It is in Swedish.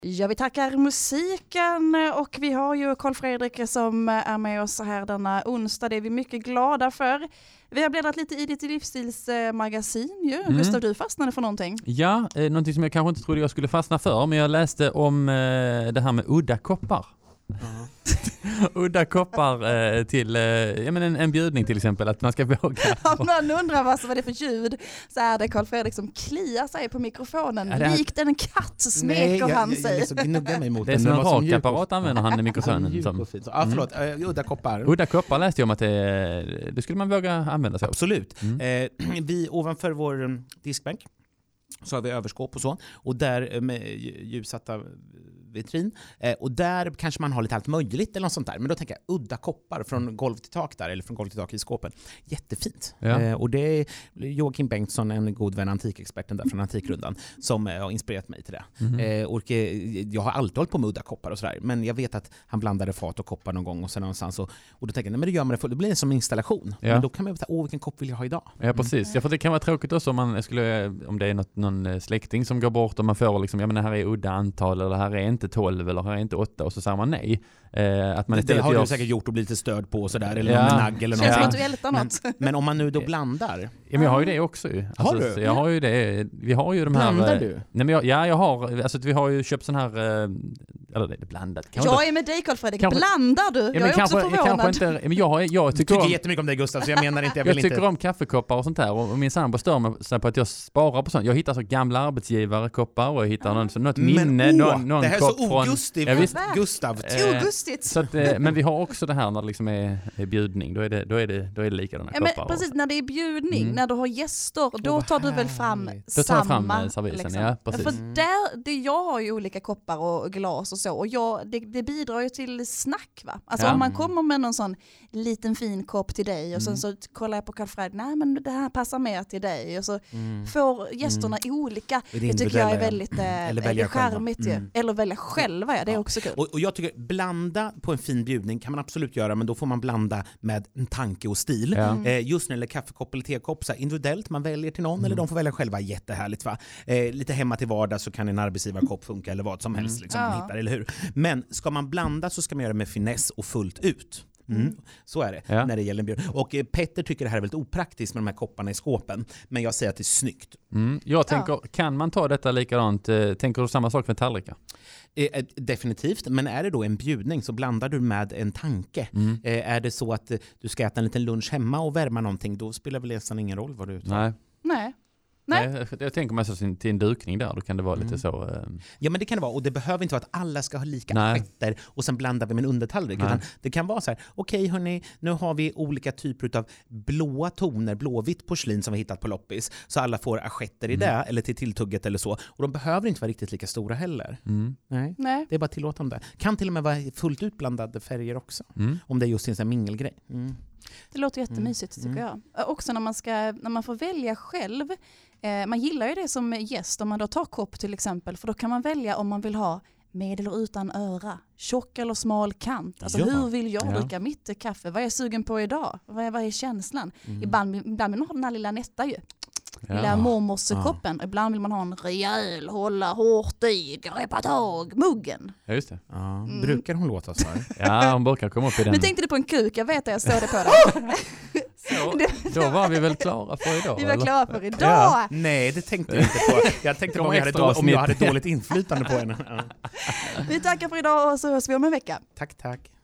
Ja, vi tackar musiken och vi har ju Carl Fredrik som är med oss här denna onsdag. Det är vi mycket glada för. Vi har bläddrat lite i ditt livsstilsmagasin ju. Gustav, du fastnade för någonting. Ja, någonting som jag kanske inte trodde jag skulle fastna för, men jag läste om det här med udda koppar. Udda koppar till en bjudning till exempel, att man ska våga. Om man undrar vad det är för ljud, så är det Carl Fredrik som kliar sig på mikrofonen. Likt en katt smeker han sig. Jag så gnuggar mig mot det är som en rakapparat använder han i mikrofonen. Udda koppar. Udda koppar läste jag om att det skulle man våga använda sig av. Absolut. Vi ovanför vår diskbänk så har vi överskåp och så. Och där med ljussatta vitrin. Och där kanske man har lite allt möjligt eller något sånt där. Men då tänker jag udda koppar från golv till tak där. Eller från golv till tak i skåpen. Jättefint. Ja. Och det är Joakim Bengtsson, en god vän, antikexperten där från Antikrundan, som har inspirerat mig till det. Och jag har alltid hållit på med udda koppar och sådär. Men jag vet att han blandade fat och koppar någon gång och sen någonstans. Och då tänker jag, nej, men det gör man det, det blir en som installation. Ja. Men då kan man ju säga, vilken kopp vill jag ha idag? Ja, precis. Ja, för det kan vara tråkigt också om det är någon släkting som går bort och man får liksom, ja men det här är udda antal eller det här är inte 12 eller här är inte 8 och så säger man nej. Att man det har du säkert gjort och blivit lite störd på och sådär, eller någon nagg eller någonting. Men om man nu då blandar. Ja, men jag har ju det också ju. Har du? Så jag har ju det. Vi har ju de här. Blandar du? Nej, men jag har, alltså vi har ju köpt sån här eller det är blandat. Jag är med dig, Carl Fredrik. Blandar du? Ja, jag är också förvånad. Inte, men jag tycker jättemycket om dig, Gustav, så jag menar inte jag tycker om kaffekoppar och sånt här, och min sambo stör mig på att jag sparar på sånt. Jag hittar så gamla arbetsgivare-koppar och jag hittar något minne, någon det här är kopp så augustigt, från Gustav. Augustigt. Så att, men vi har också det här när det liksom är bjudning, då är det likadana koppar. Men precis, när det är bjudning, när du har gäster, då tar du väl fram då tar jag fram samma servisen, liksom. ja, precis. För jag har ju olika koppar och glas och så, och det bidrar ju till snack, va? Alltså om man kommer med någon sån liten fin kopp till dig och sen så kollar jag på Carl Fredrik, nej men det här passar mer till dig, och så får gästerna olika. Det tycker jag är väldigt charmigt ju. Eller välja själva, ja, det är också kul. Och jag tycker, blanda på en fin bjudning kan man absolut göra, men då får man blanda med en tanke och stil. Just när det gäller kaffekopp eller tekopp, så här, individuellt, man väljer till någon eller de får välja själva, jättehärligt, va? Lite hemma till vardag så kan en arbetsgivarkopp funka eller vad som helst liksom, man hittar, eller hur? Men ska man blanda så ska man göra med finess och fullt ut. Så är det när det gäller en bjudning. Och Petter tycker det här är väldigt opraktiskt med de här kopparna i skåpen, men jag säger att det är snyggt. Jag tänker, kan man ta detta likadant? Tänker du samma sak med tallrikar? Definitivt, men är det då en bjudning så blandar du med en tanke. Är det så att du ska äta en liten lunch hemma och värma någonting, då spelar väl nästan ingen roll vad du tar. Nej. Jag tänker mig så till en dukning där, då kan det vara lite så. Ja, men det kan det vara, och det behöver inte vara att alla ska ha lika rätter och sen blandar vi med en undertallrik, utan det kan vara så här, okej hörni, nu har vi olika typer av blåa toner, blåvitt porslin som vi hittat på loppis, så alla får assietter i det, eller till tilltugget eller så, och de behöver inte vara riktigt lika stora heller. Nej. Det är bara tillåtande. Kan till och med vara fullt utblandade färger också, om det är just en sån här mingelgrej. Det låter jättemysigt tycker jag. Också när man får välja själv. Man gillar ju det som gäst om man då tar kopp till exempel. För då kan man välja om man vill ha med eller utan öra. Tjock eller smal kant. Alltså hur vill jag dricka mitt kaffe? Vad är jag sugen på idag? Vad är känslan? Ibland vill man ha den här lilla nätta ju. Lilla mormorskoppen. Ibland vill man ha en rejäl, hålla hårt i, greppa tag, muggen. Ja, just det. Brukar hon låta så här? Ja, hon brukar komma upp i den. Nu tänkte du på en kuk, jag vet att jag såg det på dig. Då var vi väl klara för idag? Vi var klara för idag. Ja. Nej, det tänkte jag inte på. Jag tänkte på om jag hade dåligt inflytande på henne. Vi tackar för idag och så hörs vi om en vecka. Tack.